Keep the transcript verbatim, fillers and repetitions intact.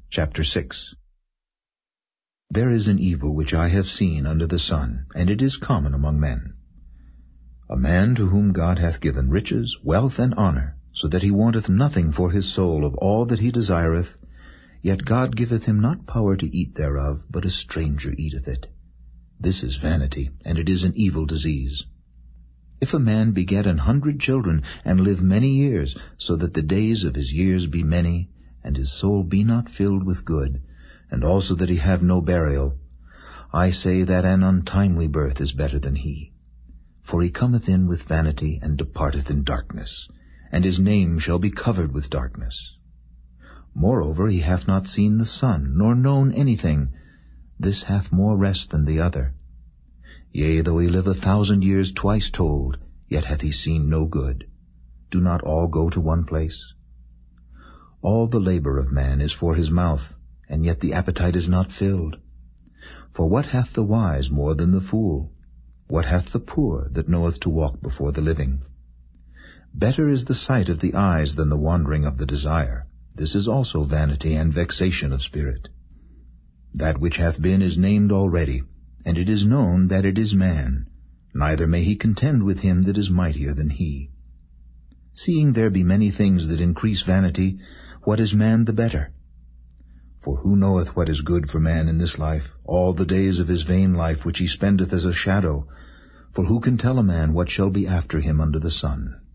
Chapter six. There is an evil which I have seen under the sun, and it is common among men. A man to whom God hath given riches, wealth, and honour, so that he wanteth nothing for his soul of all that he desireth, yet God giveth him not power to eat thereof, but a stranger eateth it. This is vanity, and it is an evil disease. If a man beget an hundred children, and live many years, so that the days of his years be many, and his soul be not filled with good, and also that he have no burial, I say that an untimely birth is better than he. For he cometh in with vanity, and departeth in darkness, and his name shall be covered with darkness. Moreover, he hath not seen the sun, nor known anything. This hath more rest than the other. Yea, though he live a thousand years twice told, yet hath he seen no good. Do not all go to one place? All the labor of man is for his mouth, and yet the appetite is not filled. For what hath the wise more than the fool? What hath the poor that knoweth to walk before the living? Better is the sight of the eyes than the wandering of the desire. This is also vanity and vexation of spirit. That which hath been is named already, and it is known that it is man, neither may he contend with him that is mightier than he. Seeing there be many things that increase vanity, what is man the better? For who knoweth what is good for man in this life, all the days of his vain life which he spendeth as a shadow? For who can tell a man what shall be after him under the sun?